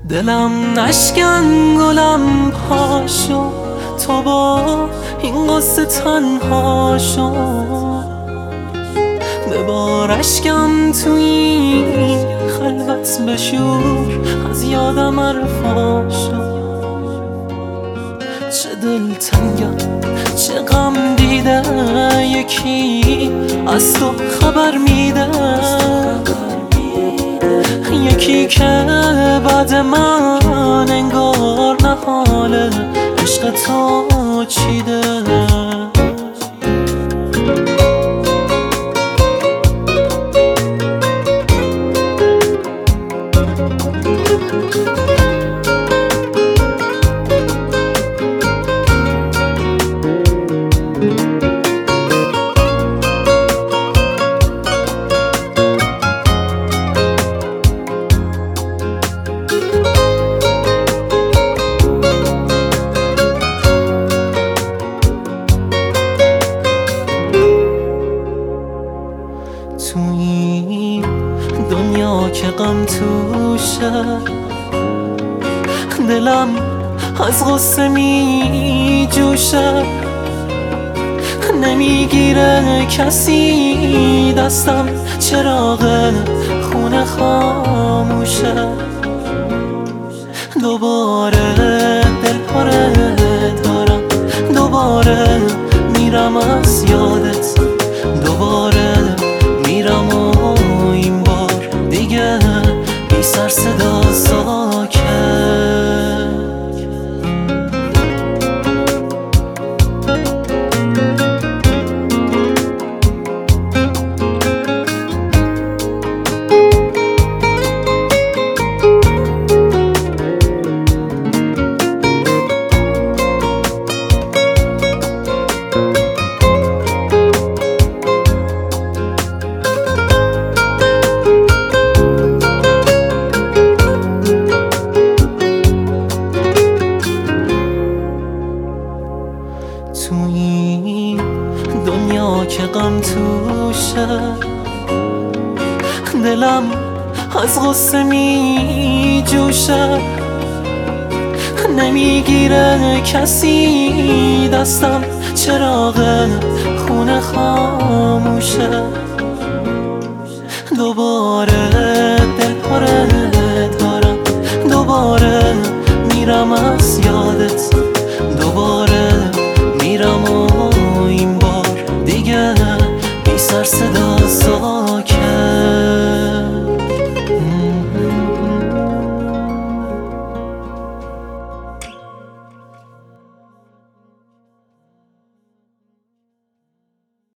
دلم نشکن گلم پاشو، تو با این قصه تنها شو. ببار اشکم تو این خلوت بشور، از یادم رها شو. چه دلتنگم چه غم دیده، یکی از تو خبر میده، یکی که بعد من انگار نهال عشق تو چیده. تو این دنیا که غم توشه، دلم از غصه می جوشه. نمیگیره کسی دستم، چراغ خونه خاموشه. دوباره دل پره دارم، دوباره میرم از یادت، دوباره میرم و این بار دیگه بی سر صدا ساکت. تو این دنیا که غم توشه، دلم از غصه می جوشه. نمیگیره کسی دستم، چراغ خونه خاموشه. دوباره دل پره دارم، دوباره میرم از یادت، دوباره میرم و